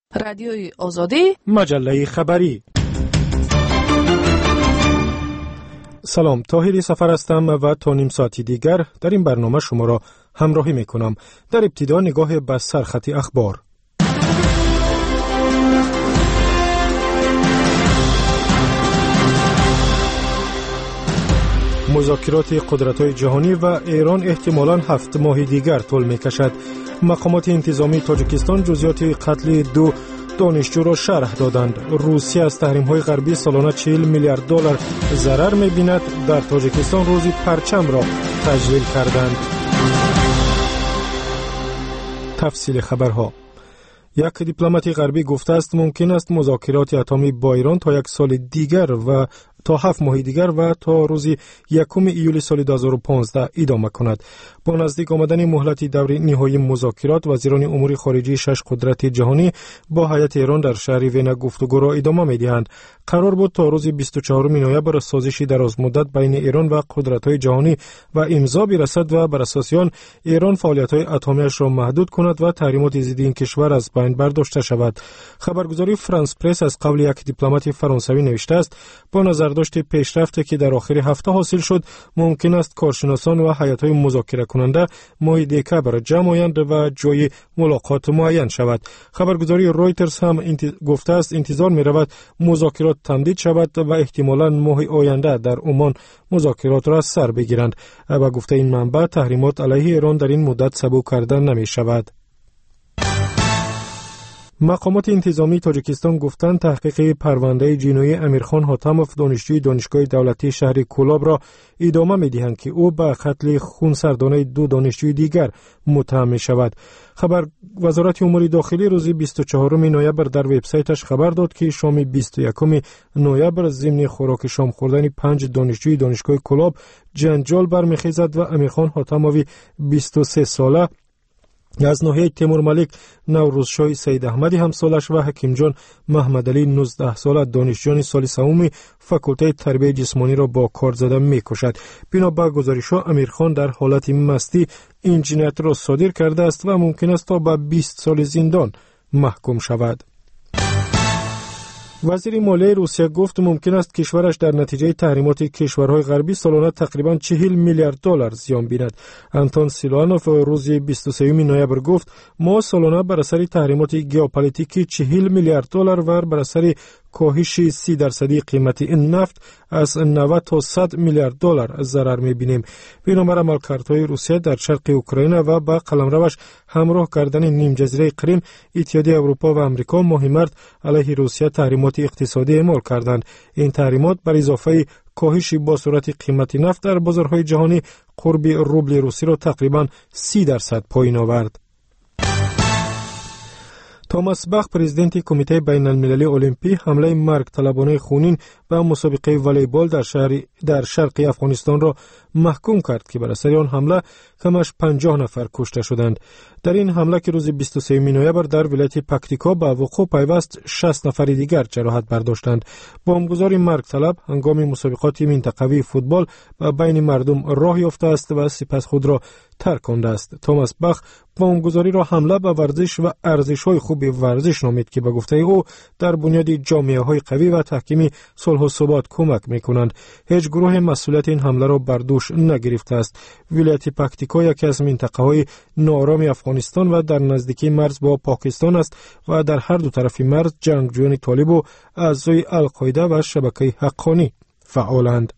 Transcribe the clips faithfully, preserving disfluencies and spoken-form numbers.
رادیوی آزادی، مجله خبری. سلام، طاهری سفر هستم و تا نیم ساعتی دیگر در این برنامه شما را همراهی می کنم. در ابتدا نگاه به سرخط اخبار. مذاکرات قدرت‌های جهانی و ایران احتمالاً هفت ماه دیگر طول می‌کشد. مقامات انتظامی تاجیکستان جزئیات قتل دو دانشجو را شرح دادند. روسیه از تحریم‌های غربی سالانه چهل میلیارد دلار ضرر می‌بیند. در تاجیکستان روز پرچم را تجلیل کردند. تفصیل خبرها. یک دیپلمات غربی گفته است ممکن است مذاکرات اتمی با ایران تا یک سال دیگر و تا هفت ماه دیگر و تا روز یکم ایول سال دو هزار و پانزده ادامه کند. با نزدیک آمدن مهلت دور نهایی مذاکرات، وزیران امور خارجه شش قدرت جهانی با هیئت ایران در شهر وین گفتگو را ادامه می‌دهند. قرار بود تا روز بیست و چهارم نوامبر سازشی درازمدت بین ایران و قدرت‌های جهانی و امضا برسد و بر اساس آن ایران فعالیت‌های اتمی‌اش را محدود کند و تحریمات ضد این کشور از بین برداشته شود. خبرگزاری فرانس پرس از قول یک دیپلمات فرانسوی نوشته است با نظرداشت پیشرفتی که در آخر هفته حاصل شد، ممکن است کارشناسان و هیئت‌های مذاکره کننده ماه دکمبر جمع آیند و جای ملاقات معین شود. خبرگزاری رویترز هم انت... گفته است انتظار می‌رود مذاکرات تمدید شود و احتمالاً ماه آینده در عمان مذاکرات را سر بگیرند. و گفته این منبع تحریمات علیه ایران در این مدت سبک کرده نمی‌شود. مقامات انتظامی تاجیکستان گفتند تحقیق پرونده جنایی امیرخان حاتموف دانشجوی دانشگاه دولتی شهر کولاب را ادامه می‌دهند که او به قتل خونسردانه دو دانشجوی دیگر متهم می‌شود. خبر وزارت امور داخلی روز بیست و چهارم نوامبر در وبسایتش خبر داد که شام بیست و یکم نوامبر ضمن خوراک شام خوردن پنج دانشجوی دانشگاه کولاب جنجال برمی‌خیزد و امیرخان حاتموی بیست و سه ساله از ناحیه تیمور ملک نوروزشاه سید احمدی همسالش و حکیم جان محمد علی نوزده ساله دانشجویان سال سوم فاکولته تربیت جسمانی را با کار زده می‌کشد. بنا به گزارش‌ها امیرخان در حالت مستی این جنایت را صادر کرده است و ممکن است تا به بیست سال زندان محکوم شود. وزیر مالیه روسیه گفت ممکن است کشورش در نتیجه تحریمات کشورهای غربی سالانه تقریباً چهل میلیارد دلار زیان بیند. آنتون سیلوانوف روز بیست و سوم نوامبر گفت ما سالانه بر اثر تحریمات ژئوپلیتیکی چهل میلیارد دلار و بر اثر کاهش سی درصدی قیمت این نفت از نود تا صد میلیارد دلار ضرر می‌بینیم. بنابر عملکردهای روسیه در شرق اوکراین و با قلمروش همراه کردن نیم جزیره کریم، اتحادیه اروپا و آمریکا ماه مارس علیه روسیه تحریمات اقتصادی اعمال کردند. این تحریمات بر اضافه کاهش با صورت قیمت نفت در بازارهای جهانی قرب روبل روسی را تقریباً سی درصد پایین آورد. توماس باخ پرزیدنت کمیته بین المللی المپی حمله مرگ طلبانه خونین به مسابقه والیبال در شهر در شرق افغانستان را محکوم کرد که بر اثر آن حمله کمش پنجاه نفر کشته شدند. در این حمله که روز بیست و سوم نوامبر در ولایت پکتیکا به وقوع پیوست، شصت نفر دیگر جراحت برداشتند. بمبگذار مرگ طلب هنگام مسابقات منطقوی فوتبال و بین مردم راه یافته است و سپس خود را ترک کرده است. توماس باخ بمبگذاری را حمله به ورزش و ارزش‌های خوب ورزش نامید که به گفته او در بنیاد جامعه‌های قوی و تحکیم صلح و ثبات کمک می‌کنند. هیچ گروه مسئولیت این حمله را بر دوش نگرفته است. ولایت پکتیکا یکی از منطقه‌های ناآرام افغانستان و در نزدیکی مرز با پاکستان است و در هر دو طرف مرز جنگجویان طالب و اعضای القاعده و شبکه حقانی فعالند.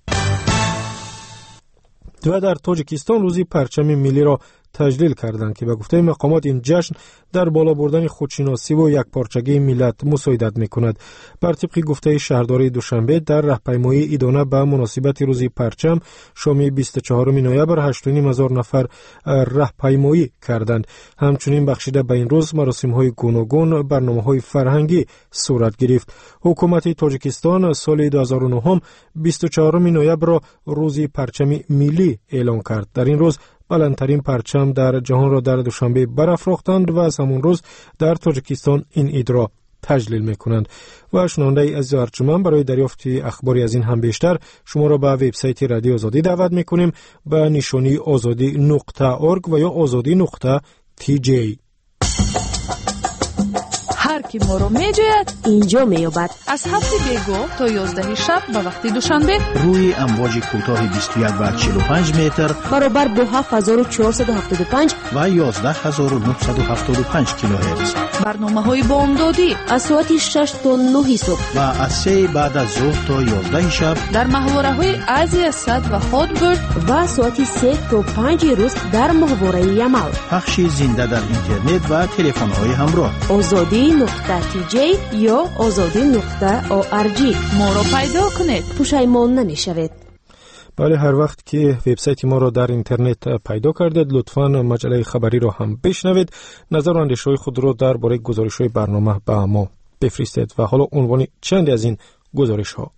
و در تاجیکستان روزی پرچم ملی را تجلیل کردند که به گفته مقامات این جشن در بالا بردن خودشناسی و یکپارچگی ملت مساعدت می‌کند. بر طبق گفته شهرداری دوشنبه در راهپیمایی ادانه به مناسبت روز پرچم شام بیست و چهارم نوامبر هشت و نیم هزار نفر راهپیمایی کردند. همچنین بخشیده به این روز مراسم‌های گوناگون برنامه‌های فرهنگی صورت گرفت. حکومت تاجیکستان سال دو هزار و نه بیست و چهارم نوامبر را روز پرچم ملی اعلام کرد. در این روز بلندترین پرچم در جهان را در دوشنبه برافروختند و از همون روز در تاجیکستان این عید را تجلیل میکنند. و شنونده عزیز و ارجمند، برای دریافت اخباری از این هم بیشتر شما را به وبسایت رادیو آزادی دعوت میکنیم به نشانی آزادی نقطه اورگ و یا آزادی نقطه تی جی. هر که ما رو میجوید اینجا میابد. از هفت بیگو تا یازده شب و وقتی دوشنبه روی امواج کوتاه بیست و یک و چهل و پنج متر برابر با هفت هزار و چهارصد و هفتاد و پنج و یازده هزار و نهصد و هفتاد و پنج کیلوهرتز. برنامه های بامدادی از ساعت شش تا نه صبح و از سه بعد از ظهر تا یازده شب در محوره های ازی صد و هادبرد و ساعت سه تا پنج روز در محوره یمل. پخش زنده در اینترنت و تلفن های همراه. آزادی نقطه تی جی یا آزادی نقطه او آر جی. ما رو پیدا کنید، پشیمان نمیشوید. بله، هر وقت که وبسایت ما رو در اینترنت پیدا کردید لطفاً مجله خبری رو هم بشنوید. نظر و اندیشه‌های خود رو درباره گزارش‌های برنامه به ما بفرستید. و حالا عنوان چند از این گزارش‌ها.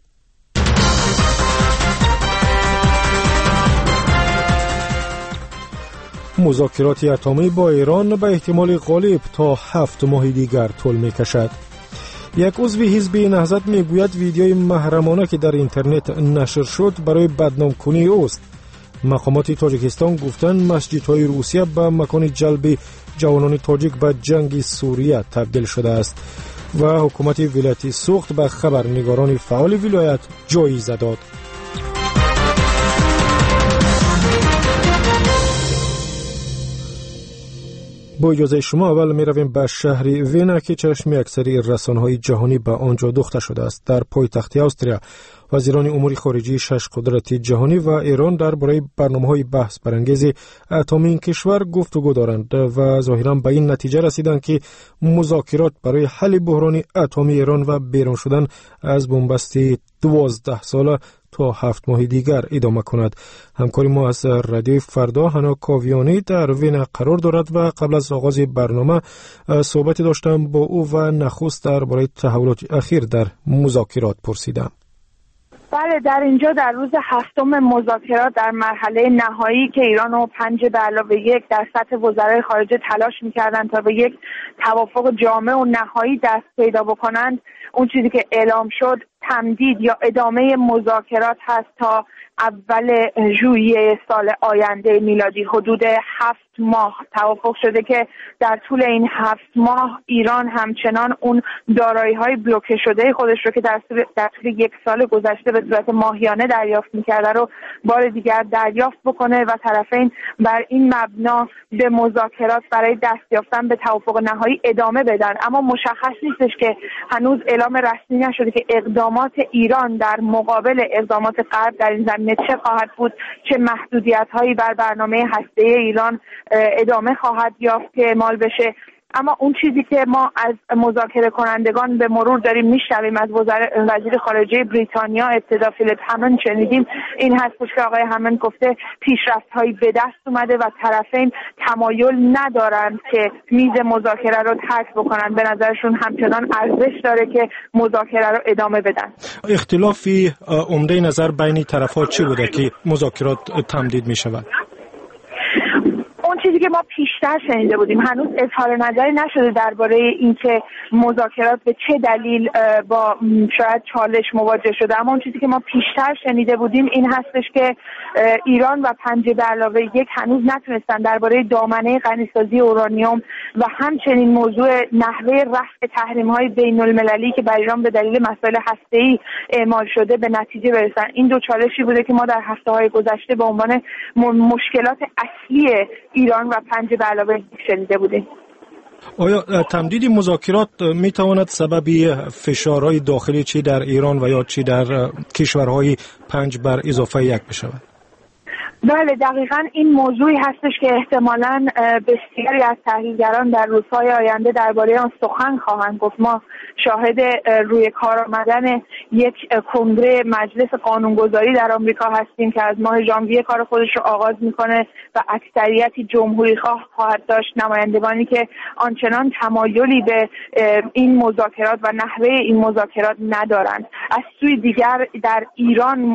مذاکرات اتمی با ایران به احتمال غالب تا هفت ماه دیگر طول می‌کشد. یک عضو حزب نهضت میگوید ویدیوی محرمانه که در اینترنت نشر شد برای بدنام کنی اوست. مقامات تاجیکستان گفتند مسجدهای روسیه به مکان جلب جوانان تاجیک به جنگ سوریه تبدیل شده است. و حکومت ولایت سوخت به خبرنگاران فعال ولایت جایزه داد. با اجازه شما اول می رویم به شهر وینا که چشم اکثری رسانه‌های جهانی به آنجا دوخته شده است. در پایتخت استریا وزیران امور خارجه شش قدرت جهانی و ایران درباره برنامه‌های بحث برانگیز اتمی این کشور گفتگو دارند و ظاهراً به این نتیجه رسیدند که مذاکرات برای حل بحران اتمی ایران و بیرون شدن از بنبست دوازده ساله تا هفت ماه دیگر ادامه کند. همکاری ما از رادیو فردا هنا کاویانی در وین قرار دارد و قبل از آغاز برنامه صحبت داشتم با او و نخست درباره تحولات اخیر در مذاکرات پرسیدم. بله، در اینجا در روز هفتم مذاکرات در مرحله نهایی که ایران و پنج به علاوه یک در سطح وزرای خارجه تلاش می‌کردند تا به یک توافق جامع و نهایی دست پیدا بکنند، اون چیزی که اعلام شد تمدید یا ادامه مذاکرات هست تا اول ژوئیه سال آینده میلادی. حدود هفت ماه توافق شده که در طول این هفت ماه ایران همچنان اون دارایی‌های بلوکه شده خودش رو که در طول, در طول یک سال گذشته به صورت ماهیانه دریافت می‌کرده رو بار دیگر دریافت بکنه و طرفین بر این مبنا به مذاکرات برای دست یافتن به توافق نهایی ادامه بدن. اما مشخص نیستش که هنوز اعلام رسمی نشده که اقدامات ایران در مقابل اقدامات غرب در این زمینه چه خواهد بود، چه محدودیت‌هایی بر برنامه هسته‌ای ایران ادامه خواهد یافت که اعمال بشه. اما اون چیزی که ما از مذاکره کنندگان به مرور داریم میشنویم از وزیر خارجه بریتانیا ابتدا فیلیپ همند شنیدیم این هستش که آقای همند گفته پیشرفت‌هایی به دست اومده و طرفین تمایل ندارند که میز مذاکره رو ترک بکنن. به نظرشون همچنان ارزش داره که مذاکره رو ادامه بدن. اختلافی عمده نظر بین طرف‌ها چی بوده که مذاکرات تمدید می‌شود؟ اون چیزی که ما پیشتر شنیده بودیم، هنوز اظهار نظری نشده درباره اینکه مذاکرات به چه دلیل با شاید چالش مواجه شده، اما اون چیزی که ما پیشتر شنیده بودیم این هستش که ایران و پنج به علاوه یک هنوز نتونستن درباره دامنه غنیسازی اورانیوم و همچنین موضوع نحوه رفع تحریم‌های بین‌المللی که بر ایران به دلیل مسائل هسته‌ای اعمال شده به نتیجه برسن. این دو چالشی بوده که ما در هفته‌های گذشته به عنوان مشکلات اصلی ایران و پنج به علاوه یک شنیده بودیم. آیا تمدید مذاکرات می تواند سبب فشارهای داخلی چی در ایران و یا چی در کشورهای پنج بر اضافه یک بشود؟ بله، دقیقاً این موضوعی هستش که احتمالاً بسیاری از تحلیلگران در روزهای آینده درباره آن سخن خواهند گفت. ما شاهد روی کار آمدن یک کنگره مجلس قانونگذاری در آمریکا هستیم که از ماه ژانویه کار خودش رو آغاز میکنه و اکثریتی جمهوری خواه خواهد داشت، نمایندگانی که آنچنان تمایلی به این مذاکرات و نحوه این مذاکرات ندارند. از سوی دیگر در ایران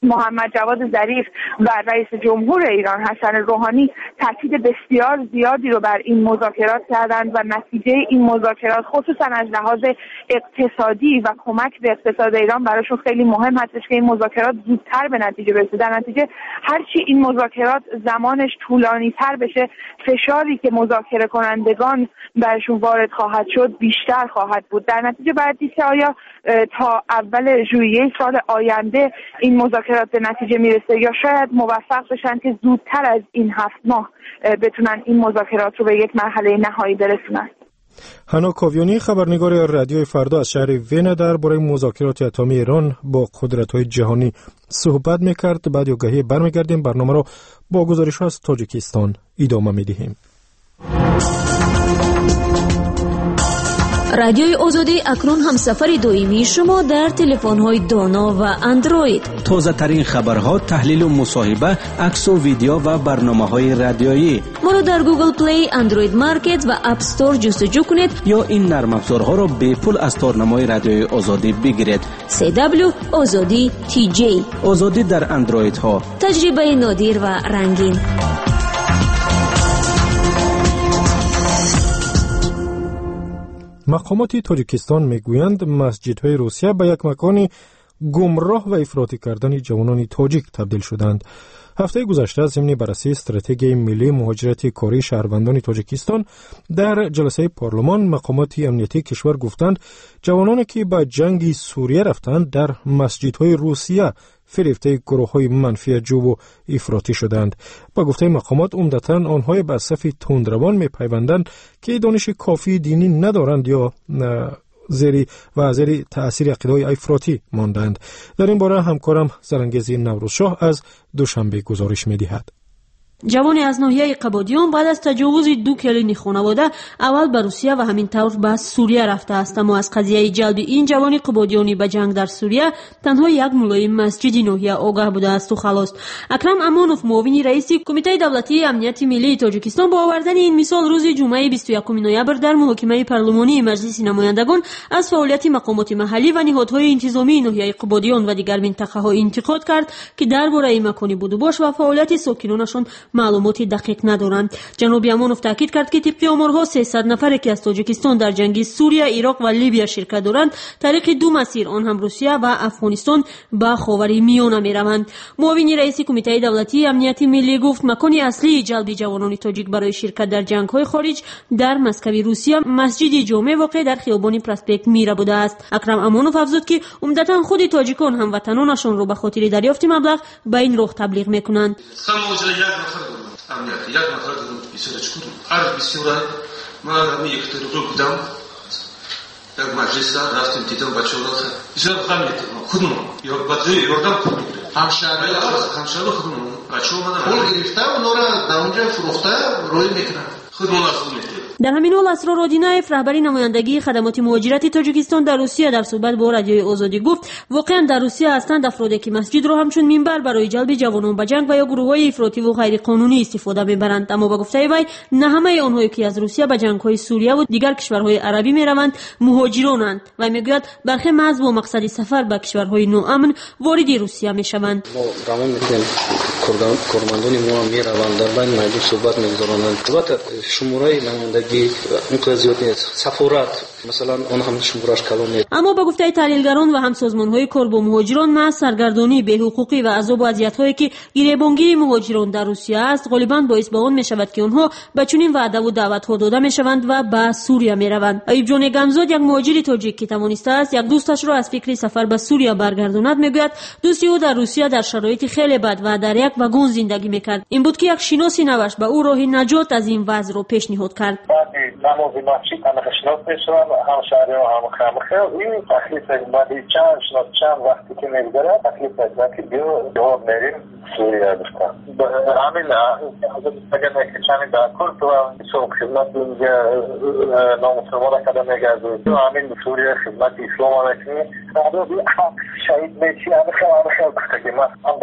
محمد جواد ظریف و رئیس جمهور ایران حسن روحانی تاکید بسیار زیادی رو بر این مذاکرات کردند و نتیجه این مذاکرات خصوصا از لحاظ اقتصادی و کمک به اقتصاد ایران براشون خیلی مهم هستش که این مذاکرات زودتر به نتیجه برسه. در نتیجه هرچی این مذاکرات زمانش طولانی تر بشه، فشاری که مذاکره کنندگان برشون وارد خواهد شد بیشتر خواهد بود. در نتیجه باید دید که آیا تا اول ژوئیه سال آینده این مذاکرات به نتیجه میرسه یا شاید موفق بشن که زودتر از این هفت ماه بتونن این مذاکرات رو به یک مرحله نهایی برسونن. هانا کاویانی، خبرنگار رادیوی فردا از شهر وین، درباره مذاکرات اتمی ایران با قدرت‌های جهانی صحبت می‌کرد. بعد آگاهی برمیگردیم. برنامه را با گزارش از تاجیکستان ادامه می‌دهیم. رادیوی آزادی اکنون همسفر دائمی شما در تلفن‌های دانا و اندروید. تازه ترین خبرها، تحلیل و مصاحبه، عکس و ویدیو و برنامه‌های رادیویی. ما را در گوگل پلی، اندروید مارکت و اپ استور جستجو کنید یا این نرم افزارها را به پول از تارنمای رادیوی آزادی بگیرید. سی دبلیو آزادی تی جی. آزادی در اندروید ها. تجربه نادر و رنگین. مقامات تاجیکستان میگویند مسجدهای روسیه به یک مکان گمراه و افراطی کردن جوانان تاجیک تبدیل شدند. هفته گذشته ضمن بررسی استراتژی ملی مهاجرت کاری شهروندان تاجیکستان در جلسه پارلمان، مقامات امنیتی کشور گفتند جوانانی که به جنگ سوریه رفتند در مسجدهای روسیه فریفته گروه‌های منفی جوب و افراطی شدند. با گفته مقامات عمدتاً آنهای به صف تندروان می‌پیوندند که دانش کافی دینی ندارند یا زیر و زیر تأثیر عقیده‌های افراطی ماندند. در این باره همکارم سرانگیزی نوروزشاه از دوشنبه گزارش می‌دهد. جوانی از ناحیه قبادیان بعد از تجاوز دو کلین خانواده اول به روسیه و همین طور به سوریه رفته است، اما از قضیه جلب این جوانی قبادیانی به جنگ در سوریه تنها یک مولای مسجد ناحیه آگاه بوده است و خلاص. اکرم امانوف، معاون رئیس کمیته دولتی امنیت ملی تاجیکستان، با آوردن این مثال روز جمعه بیست و یکم نوامبر در محاکمه پارلمانی مجلس نمایندگان از فعالیت مقامات محلی و نهادهای انتظامی ناحیه قبادیان و دیگر منطقه‌ها انتقاد کرد که درباره این مکانی بود و باش و فعالیت ساکنانشان معلومات دقیق ندارند. جناب امانوف تاکید کرد که طبق آمارها سیصد نفر که از تاجیکستان در جنگ سوریه، عراق و لیبی شرکت دارند، طریق دو مسیر، آن هم روسیه و افغانستان، به خاورمیانه میروند. معاون رئیس کمیته دولتی امنیت ملی گفت مکان اصلی جلب جوانان تاجیک برای شرکت در جنگ‌های خارج در مسکو روسیه مسجد جامع واقع در خیابان پرسپکت میره بوده است. اکرم امانوف افزود که عمدتاً خود تاجیکان هموطنانشان را به خاطر دریافت مبلغ به این راه تبلیغ میکنند. امنیت یک نفر دادم بیسرش کردم عرض بسیارن من همه یک تریقی بودم یک مجلس رفتیم دیدم بچه ها بسیار غمیتیم خودم یا بچه یاردم پول میگیره همشهره همشهره خودم بچه ها من پول گرفته اونا را در اونجا فروخته روی میکنن خودمون از اون میکنم. در همین حال اسرار آدینایف، رهبر نمایندگی خدمات مهاجرت تاجیکستان در روسیه، در صحبت با رادیوی آزادی گفت واقعا در روسیه هستند افرادی که مسجد را همچون منبر برای جلب جوانان به جنگ و یا گروه‌های افراطی و غیر قانونی استفاده می‌برند، اما با گفته وی نه همه آنهایی که از روسیه به جنگ‌های سوریه و دیگر کشورهای عربی می‌روند مهاجرانند و میگوید برخی محض با مقصد سفر به کشورهای نوامن وارد روسیه می‌شوند. ما گمان می‌کنیم کارمندان ما می‌روند در بین مردم صحبت می‌گذارند. البته شماره نمایندگی امتیازات سفارت مثلا اون هم شمارش کلان نیست. اما با گفته تحلیلگران و هم سازمان‌های کار با مهاجران، نه سرگردانی به حقوقی و عذاب و اذیت‌هایی که گریبانگیری مهاجران در روسیه است غالباً باعث به آن می‌شود که آنها به چنین وعده و دعوت‌ها داده می‌شوند و به سوریه می‌روند. ایوب جان گمزاد، یک مهاجر تاجیک که توانسته است یک دوستش را از فکر سفر به سوریه برگرداند، میگوید دوستی او در روسیه در شرایط خیلی بد و در یک واگن زندگی می‌کرد. این بود که یک شناسی نوشت به او راه نجات از این وضع را پیشنهاد کرد. نمازی مسجد همه شناس میشوند هم شهری و هم خمخه این تکلیف بعدی چند شناس چند وقتی که میگذره تکلیف از که بیا جواب میریم سوریه گفتم همین اگر نکشانی در کل تو سوق خدمت نامسلمان اکادمی گردوی تو همین سوریه خدمت اسلام آمکنی شهید میچی همه خیلی خیلی گفته که من هم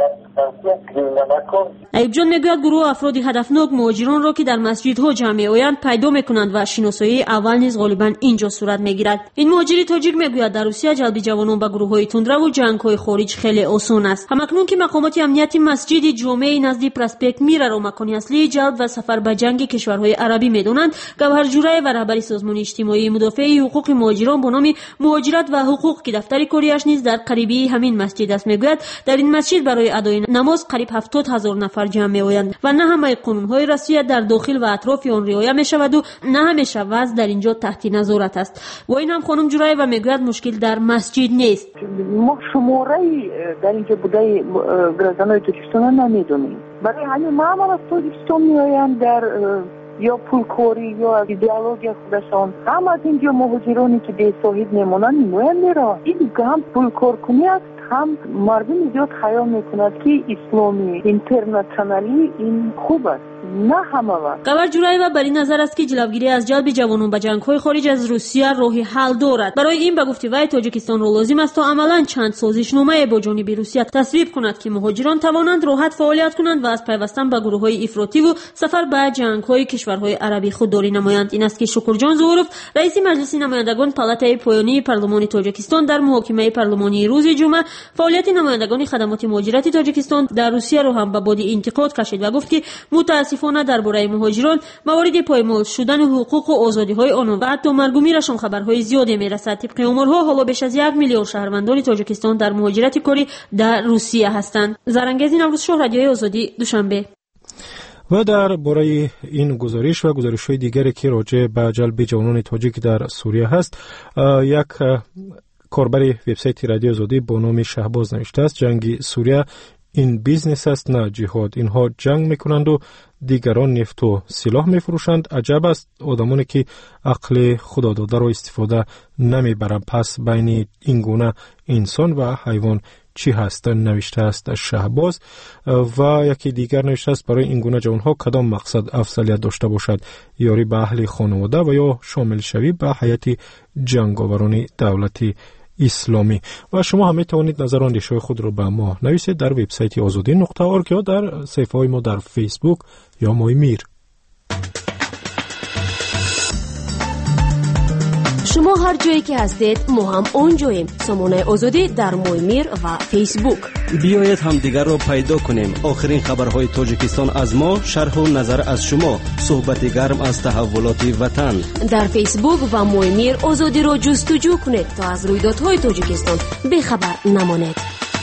در نکن. ایوب جان میگوید گروه افراد هدفناک مهاجران را که در مسجدها جمع می‌آیند پیدا می‌کنند و شناسایی اول نیز غالبا اینجا صورت می‌گیرد. این مهاجری تاجیک میگوید در روسیه جلب جوانان به گروه‌های تندرو و جنگ‌های خارج خیلی آسان است. همکنون که مقامات امنیتی مسجد جمعه نزدیک پرسپک میره را مکان اصلی جلب و سفر به جنگ کشورهای عربی می‌دانند، گوهر جورای و رهبر سازمان اجتماعی مدافع حقوق مهاجران با نام مهاجرت و حقوق که دفتر کاریش نیز در قریبی همین مسجد است میگوید در این مسجد برای ادای نماز قریب هفتاد هزار نفر جمع می‌آیند و نه همه قانون‌های رسمیت در داخل و اطراف آن رعایت می‌شود و نه همیشه وضع در اینجا تحت نظارت است. و این هم خانم جورای و میگوید مشکل در مسجد نیست. ما شماره در اینجا بوده گردنهای تاجیکستان نمیدونیم. برای همین معمول از تاجیکستان میآیند در یا پولکوری یا ایدئولوژی خودشان. هم از اینجا مهاجرانی که بی صاحب میمونن میآیند میرا. این هم پولکور کنی است، هم مردم زیاد خیال میکند که اسلامی اینترنشنالی این خوب است. نه همه وقت. گوهر جورایی و بر این نظر است که جلوگیری از جلب جوانان به جنگ‌های خارج از روسیه راهی حل دارد. برای این به گفته وی تاجیکستان را لازم است تا عملاً چند سازشنامه با جانب روسیه تصویب کند که مهاجران توانند راحت فعالیت کنند و از پیوستن به گروه‌های افراطی و سفر به جنگ‌های کشورهای عربی خودداری نمایند. این است که شکرجان ظهورov رئیس مجلس نمایندگان پالاتای پایانی پارلمان تاجیکستان در محاکمه پارلمانی روز جمعه فعالیت نمایندگان خدمات مهاجرت تاجیکستان در روسیه را هم به باد انتقاد کشید و گفت که متاسفانه درباره مهاجران موارد پایمال شدن حقوق و آزادی‌های آنها و حتی مرگ و میرشان خبرهای زیادی میرسد. طبق آمارها حالا بیش از یک میلیون شهروندان تاجیکستان در مهاجرت کاری در روسیه هستند. زرنگزی نوروز شاه، رادیوی آزادی، دوشنبه. و در باره این گزارش و گزارش‌های دیگری که راجع به جلب جوانان تاجیک در سوریه هست، یک کاربر وبسایت رادیو آزادی با نام شهباز نوشته است: جنگ سوریه این بیزنس است نه جهاد. اینها جنگ میکنند و دیگران نفت و سلاح میفروشند. عجب است آدمانی که عقل خدا داده را استفاده نمیبرند. پس بین این گونه انسان و حیوان چی هست؟ نوشته است شهباز. و یکی دیگر نوشته است: برای این گونه جوانها کدام مقصد افضلیت داشته باشد؟ یاری به اهل خانواده و یا شامل شوی به حیات جنگاوران دولت اسلامی. و شما هم میتوانید نظر و اندیشه خود را به ما نویسید در وبسایت آزادی نقطه اورگ یا در صفحه های ما در فیسبوک یا مای میر. شما هر جایی که هستید ما هم اونجاییم. سامانه آزادی در مای میر و فیسبوک. بیایید هم دیگر را پیدا کنیم. آخرین خبرهای تاجیکستان از ما، شرح و نظر از شما، صحبت گرم از تحولات وطن. در فیسبوک و مای میر آزادی را جستجو کنید تا از رویدادهای تاجیکستان بیخبر نمانید.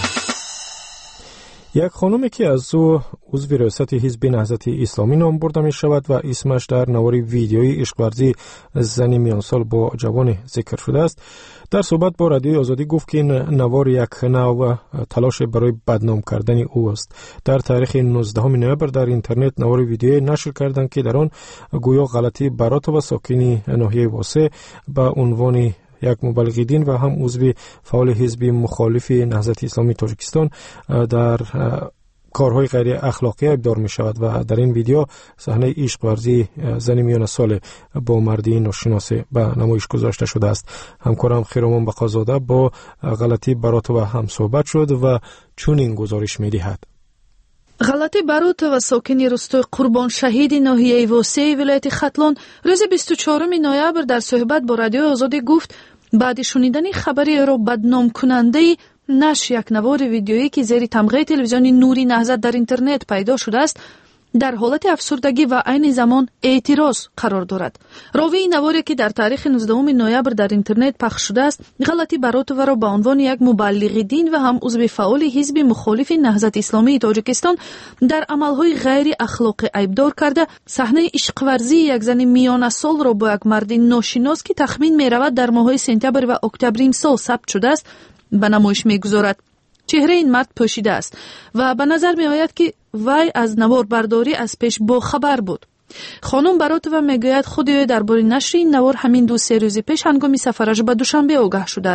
یک خانومی که از او عضو ریاست حزب نهضت اسلامی نام برده می شود و اسمش در نوار ویدیویی عشق ورزی زنی میان سال با جوان ذکر شده است، در صحبت با رادیوی آزادی گفت که این نوار یک نوع تلاش برای بدنام کردن او است. در تاریخ نوزدهم نوامبر در اینترنت نوار ویدیویی نشر کردند که در آن گویا غلطی برات و ساکنی ناحیه واسه با عنوان یک مبلغ دین و هم عضو فعال حزب مخالف نهضت اسلامی تاجیکستان در کارهای غیر اخلاقی ابدار می شود و در این ویدیو صحنه عشق ورزی زن میان سال با مردی ناشناس به نمایش گذاشته شده است. همکارم خیرامان بقازاده با غلطی برات و هم صحبت شد و چون این گزارش می دهد: غلطی باروت و ساکنی روستای قربان شهید ناحیه واسه ولایت ختلان روز بیست و چهارم نوامبر در صحبت با رادیو آزادی گفت بعد شنیدن خبری را بدنام کننده نشر یک نوار ویدیویی که زیر تمغه تلویزیون نوری نهضت در اینترنت پیدا شده است در حالت افسردگی و عین زمان اعتراض قرار دارد. راوی این نواری که در تاریخ نوزدهم نوامبر در اینترنت پخش شده است، غلطی براتو را به عنوان یک مبلغ دین و هم عضو فعال حزب مخالف نهضت اسلامی تاجیکستان در عملهای غیر اخلاقی عیبدار کرده، صحنه عشق ورزی یک زن میان سال را با یک مرد ناشناس که تخمین می رود در ماه‌های سپتامبر و اکتبر این سال ثبت شده است به نمایش می‌گذارد. چهره این مرد پوشیده است و به نظر می آید که وی از نوار برداری از پیش با خبر بود. خانم براتووا میگوید خود او درباره نشر این نوار همین دو سه روز پیش هنگام سفرش به دوشنبه آگاه شده است.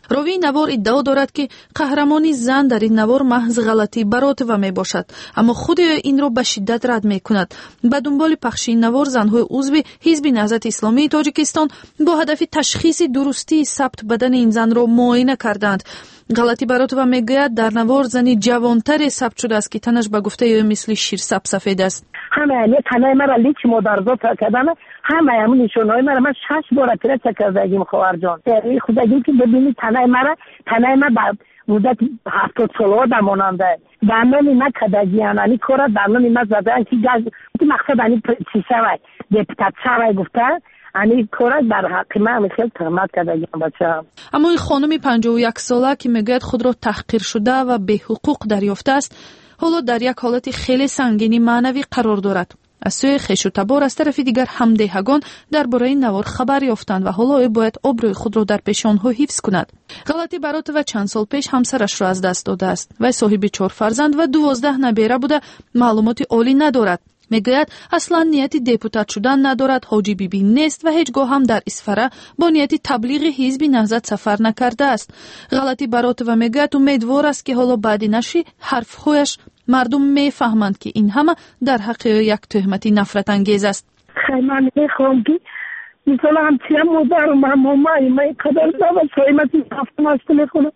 راوی نوار ادعا دارد که قهرمانی زن در این نوار محض غلطی براتوا می باشد، اما خود این را به شدت رد می کند. به دنبال پخش این نوار زنهای عضو حزب نهضت اسلامی تاجیکستان با هدف تشخیص درستی ثبت بدن این زن را معاینه کردند. غلطی براتوا میگوید در نوار زنی جوانتر ثبت شده است که تنش به گفته او مثل شیر سب سفید است. همه یعنی تنه مرا لیچ مدارزات کردن، همه همون نشونهای مرا من شش بار تره چکردگیم خواهر جان. یعنی خودگیم که ببینید تنه مرا تنه مرا به مدت هفتاد ساله دماننده درنامی نکدگی یعنی کارا درنامی نزدن که گز مقصد یعنی چی شوی دپوتات شوی گفته یعنی کارا در حق من خیلی تهمت کردگیم بچه. اما این خانم پنجاه و یک ساله که میگوید خود را تحقیر شده و به حقوق دریافته است، حالا در یک حالت خیلی سنگینی معنوی قرار دارد. از سوی خویش و تبار از طرف دیگر همدهگان درباره این نوار خبر یافتند و حالا او باید آبروی خود را در پیش آنها حفظ کند. غلطی براتوا چند سال پیش همسرش را از دست داده است. وی صاحب چهار فرزند و دوازده نبیره بوده، معلومات عالی ندارد. میگوید اصلا نیت دپوتات شدن ندارد، حاجی بیبی نیست و هیچگاه هم در اسفره با نیت تبلیغ حزب نهضت سفر نکرده است. غلطی براتوا میگوید امیدوار است که حالا بعد نشی حرفهایش مردم میفهمند که این همه در حق یک تهمتی نفرت انگیز است. خیلی من میخوام که مثلا همچنین مادر و مامای من قدر نباید سایمتی هفته ماسته میخونم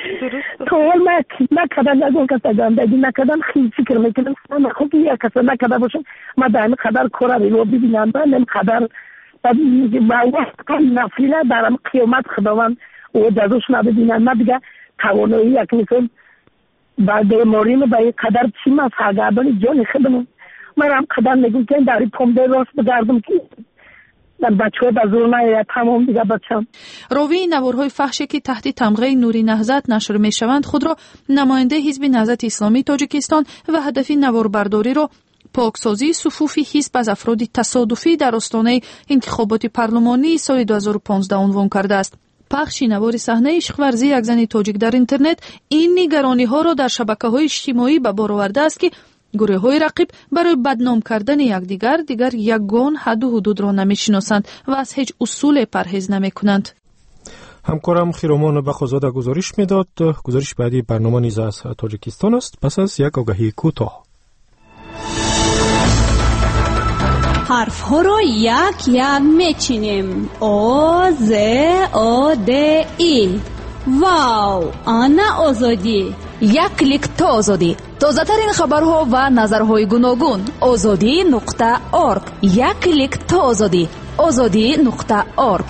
تو حال من نکدن نگون کسا گندگی نکدن خیلی فکر میکنم من خود که یک کسا نکده باشم من در این قدر کره رو ببینم من این قدر با وقت نفیله درم قیامت خداوند و جزوش نببینم من دیگه توانایی یک مثل با بیماریم با این قدر چی من سرگردانی جان خودم من هم قدر نگون که در این پمده راست بگردم که در بچه های بزرگ نهید تمام دیگه بچم. راوی نوارهای فحشی که تحت تمغه نوری نهضت نشر می شوند خود را نماینده حزب نهضت اسلامی تاجیکستان و هدف نواربرداری را پاکسازی صفوف حزب از افراد تصادفی در آستانه انتخابات پارلمانی سال دو هزار و پانزده عنوان کرده است. پخش نوار صحنه عشق ورزی یک زن تاجیک در اینترنت این نگرانی ها را در شبکه‌های اجتماعی به بار آورده است که گروه های رقیب برای بدنام کردن یکدیگر دیگر یگان حد و حدود را نمی‌شناسند و از هیچ اصول پرهیز نمی‌کنند. همکارم خیرومان بخوزاده گزارش میداد. گزارش بعدی برنامه نیز از تاجیکستان است. پس از یک آگهی کوتاه. حرف ها را یک یک میچینیم. آ ز آ د ای. واو، آنا آزادی. یک کلیک تا آزادی. تازه ترین خبرها و نظرهای گوناگون. آزادی نقطه ارگ. یک کلیک تا آزادی. آزادی نقطه ارگ.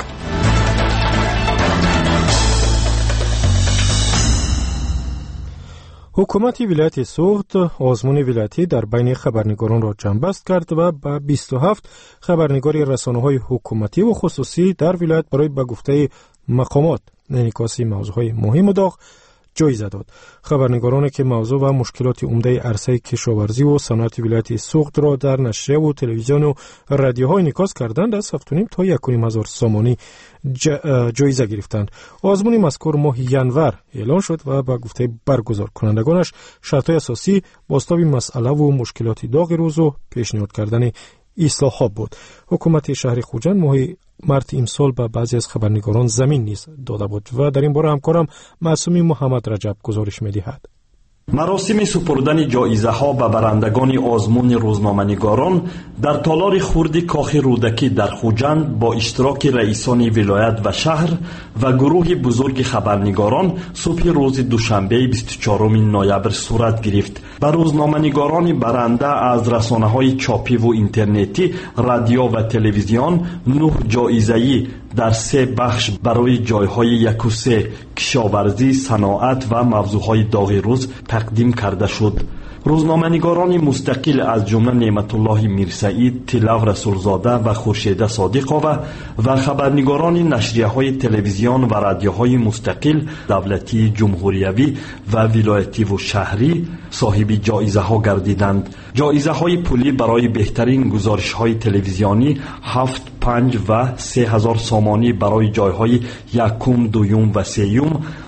حکومت ولایت سوخت آزمون ولایتی در بین خبرنگاران را جنبست کرد و به بیست و هفت خبرنگار رسانه‌های حکومتی و خصوصی در ولایت برای به گفته مقامات انعکاس موضوعهای مهم و داغ جایزه داد. خبرنگارانی که موضوع و مشکلات عمده عرصه کشاورزی و صنعت ولایت سوخت را در نشریه و تلویزیون و رادیوها انعکاس کردند از هفت و نیم تا یک و نیم هزار سامانی جایزه گرفتند. آزمون مذکور ماه ینور اعلان شد و با گفته برگزار کنندگانش شرط‌های اساسی بازتاب مسئله و مشکلات داغ روز و پیشنهاد کردن اصلاحات بود. حکومت شهر خوجند ماه مارت امسال به بعضی از خبرنگاران زمین نیز داده بود و در این باره همکارم معصومی محمد رجب گزارش می‌دهد. مراسم سپردن جایزه ها به برندگان آزمون روزنامه‌نگاران در تالار خردی کاخ رودکی در خوجند با اشتراک رئیسان ولایت و شهر و گروه بزرگ خبرنگاران صبح روز دوشنبه بیست و چهارم نوامبر صورت گرفت. به روزنامه‌نگاران برنده از رسانه‌های چاپی و اینترنتی، رادیو و تلویزیون نه جایزه‌ای در سه بخش برای جایهای یک و سه کشاورزی، صناعت و موضوعهای داغ روز تقدیم کرده شد. روزنامه‌نگاران مستقل از جمله نعمت الله میرسعید، طلاب رسولزاده و خورشید صادق‌آوا و خبرنگاران نشریه‌های تلویزیون و رادیوهای مستقل دولتی، جمهوریوی و ولایتی و شهری صاحب جایزه‌ها گردیدند. جایزه‌های پولی برای بهترین گزارش‌های تلویزیونی هفت، پنج و سه هزار سامانی برای جایهای یکم، دویم و سیوم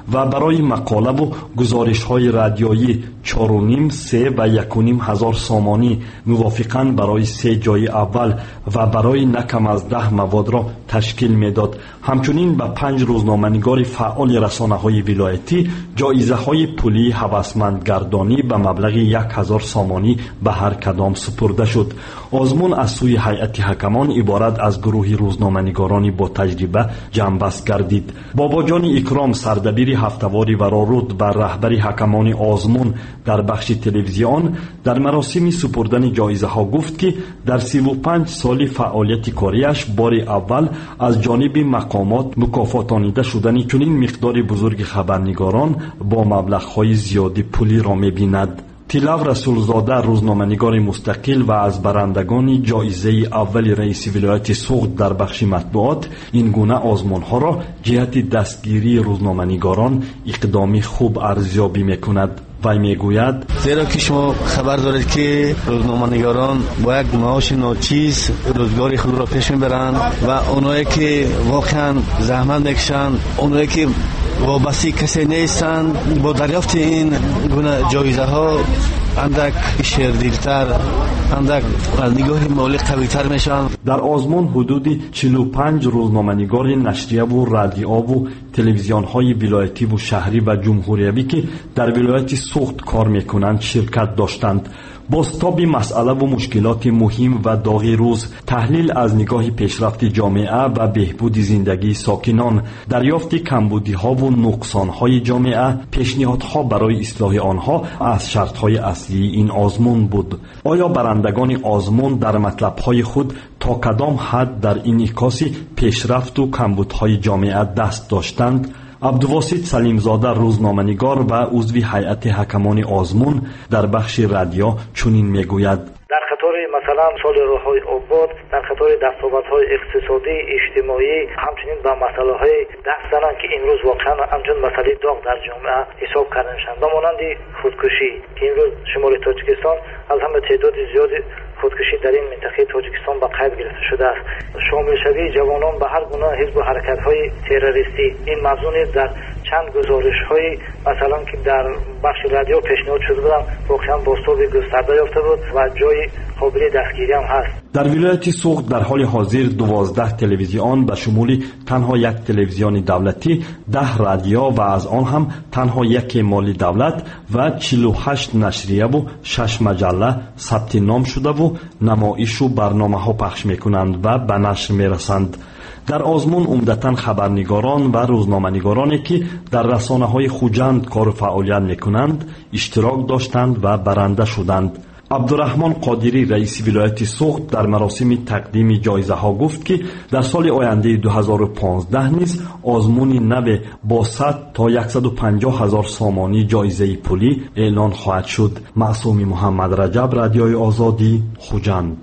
و برای مقاله و گزارش های رادیویی چهار و نیم، سه و یک و نیم هزار سامانی موافقاً برای سه جای اول و برای نکم از ده مواد را تشکیل میداد. همچنین به پنج روزنامه‌نگار فعال رسانه‌های ولایتی جایزه های پولی هوسمندگردانی به مبلغ یک هزار سامانی به هر کدام سپرده شد. آزمون از سوی هیئت حکمان عبارت از گروهی روزنامه‌نگارانی با تجربه جنبست گردید. بابا جان اکرام سردبیر هفته‌واری ورارود بر رهبری حکمان آزمون در بخش تلویزیون در مراسم سپردن جایزه ها گفت که در سی و پنج سال فعالیت کاریش بار اول از جانب مقامات مکافاتانیده شدن چنین مقدار بزرگ خبرنگاران با مبلغ‌های زیادی پولی را می‌بیند. تیلاو رسولزاده روزنامه‌نگار مستقل و از برندگان جایزه اول رئیس ولایت سوخت در بخش مطبوعات این گونه آزمون‌ها را جهت دستگیری روزنامه‌نگاران اقدامی خوب ارزیابی می‌کند. وی میگوید زیرا که شما خبر دارید که روزنامه‌نگاران با یک معاش ناچیز روزگار خود را پیش میبرند و اونایی که واقعا زحمت میکشند، اونایی که وابسته کسی نیستند، با دریافت این گونه جایزه ها اندک شیردیرتر، اندک از نگاه مالی قویتر میشن. در آزمون حدود چهل و پنج روزنامه‌نگار نشریه و رادیو و تلویزیون های ولایتی و شهری و جمهوریوی که در ولایت سوخت کار میکنند شرکت داشتند. بازتاب مسئله و مشکلات مهم و داغ روز، تحلیل از نگاه پیشرفت جامعه و بهبود زندگی ساکنان، دریافت کمبودی ها و نقصان های جامعه، پیشنهادها برای اصلاح آنها از شرط های اصلی این آزمون بود. آیا برندگان آزمون در مطلب های خود تا کدام حد در انعکاس پیشرفت و کمبودهای جامعه دست داشتند؟ عبدالواسط سلیمزاده روزنامه‌نگار و عضو هیئت حکمان آزمون در بخش رادیو چنین میگوید: در خطر مثلا سال راههای آباد، در خطر دستاوردهای اقتصادی، اجتماعی، همچنین با مسائل دست زنند که امروز واقعا همچون مسئله داغ در جامعه حساب کرده میشند. و مانند خودکشی که امروز شمال تاجیکستان از همه تعداد زیادی خودکشی در این منطقه تاجیکستان به قید گرفته شده است. شامل شوی جوانان به هر گونه حزب و حرکت‌های تروریستی، این موضوع در چند گزارش‌های مثلا که در بخش رادیو پیشنهاد شده بودن واقعا بازتاب گسترده یافته بود و جای قابل دستگیری هم هست. در ولایت سوخت در حال حاضر دوازده تلویزیون به شمول تنها یک تلویزیون دولتی، ده رادیو و از آن هم تنها یک مالی دولت و چهل و هشت نشریه و شش مجله ثبت نام شده و نمایش و برنامه ها پخش میکنند و به نشر میرسند. در آزمون عمدتاً خبرنگاران و روزنامه‌نگارانی که در رسانه‌های خوجند کار و فعالیت میکنند اشتراک داشتند و برنده شدند. عبدالرحمن قادری رئیس ولایت سوخت در مراسم تقدیم جایزه ها گفت که در سال آینده دو هزار و پانزده نیز آزمون نو با صد تا صد و پنجاه هزار سامانی جایزه پولی اعلان خواهد شد. معصومی محمد رجب، رادیوی آزادی، خوجند.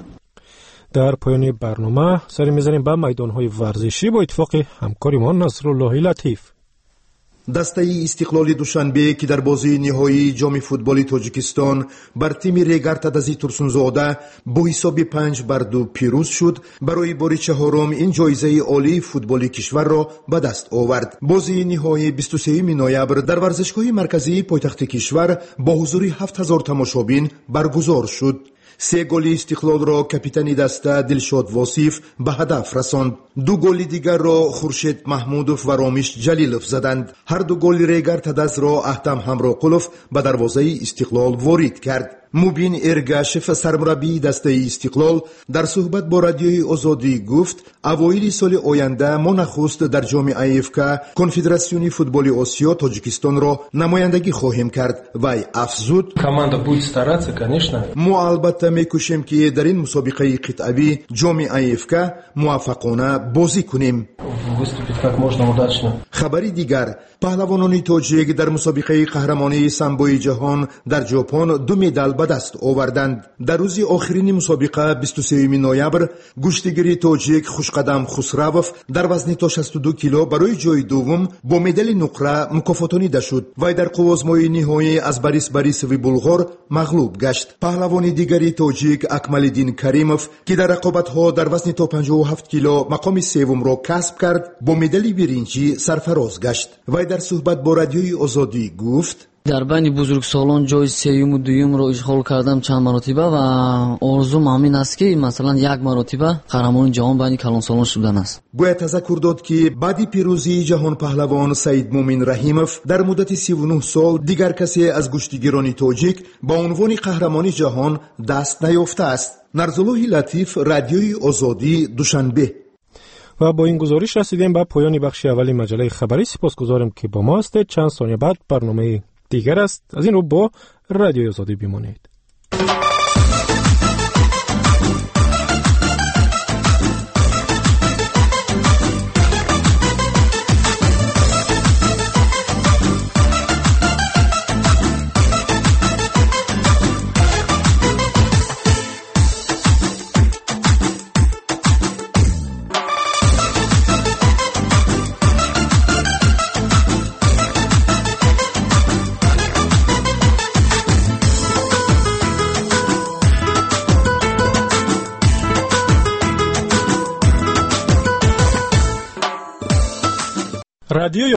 در پایان برنامه سری می‌زنیم به میدان‌های ورزشی با اتفاق همکارمان نصرالله لطیف. دسته استقلال دوشنبه که در بازی نهایی جام فوتبال تاجیکستان بر تیم ریگارتادازی ترسونزاده با حساب پنج بر دو پیروز شد، برای بار چهارم این جایزه عالی فوتبال کشور را به دست آورد. بازی نهایی بیست و سوم نوامبر در ورزشگاه مرکزی پایتخت کشور با حضور هفت هزار تماشابین برگزار شد. سه گل استقلال را کاپیتان دسته دلشاد واصف به هدف رساند. دو گل دیگر را خورشید محمودوف و رامیش جلیلوف زدند. هر دو گل ریگارتاداز را احتم همراقلوف به دروازه استقلال وارد کرد. مبین ارگاشف سرمربی دسته استقلال در صحبت با رادیوی آزادی گفت اوایل سال آینده ما نخست در جام ایفکا کنفدراسیون فوتبال آسیا تاجیکستان را نمایندگی خواهیم کرد. وی افزود команда будет стараться, конечно. ما البته میکوشیم که در این مسابقه قطعی جام ایفکا موفقانه بازی کنیم. выступить как можно удачно. خبری دیگر، پهلوانان تاجیک در مسابقه قهرمانی سامبوی جهان در ژاپن دو مدال به دست آوردند. در روز آخرین مسابقه بیست و سوم نوامبر گشتیگیر تاجیک خوشقدم خسروف در وزن تا شصت و دو کیلو برای جای دوم با مدال نقره مکافاتانیده شد. وی در قوزمای نهایی از باریس باریسوی بلغار مغلوب گشت. پهلوان دیگری تاجیک اکمالدین کریموف که در رقابت‌ها در وزن تا پنجاه و هفت کیلو مقام سوم را کسب کرد، با مدال برنجی سرفراز گشت. وی در صحبت با رادیوی آزادی گفت: дар байни бузургсолон ҷои сеюму дуюмро ишғол кардам чанд маротиба ва орзум ҳамин аст ки масалан як маротиба қаҳрамони ҷаҳон байни калонсолон шудан аст. бояд тазаккур дод ки баъди пирӯзии ҷаҳонпаҳлавон Саид Муъмин Раҳимов дар муддати сиву нӯҳ сол дигар касе аз гӯштигирони тоҷик ба унвони қаҳрамони ҷаҳон даст наёфтааст. Нарзуллоҳи Латиф, радиои Озодӣ, Душанбе. و با این گزارش رسیدیم به پایان بخش اولی مجله خبری. سپاسگزارم که با ما هستید. چند ثانیه بعد برنامه دیگر است. از این رو با رادیو آزادی بمانید. رادیو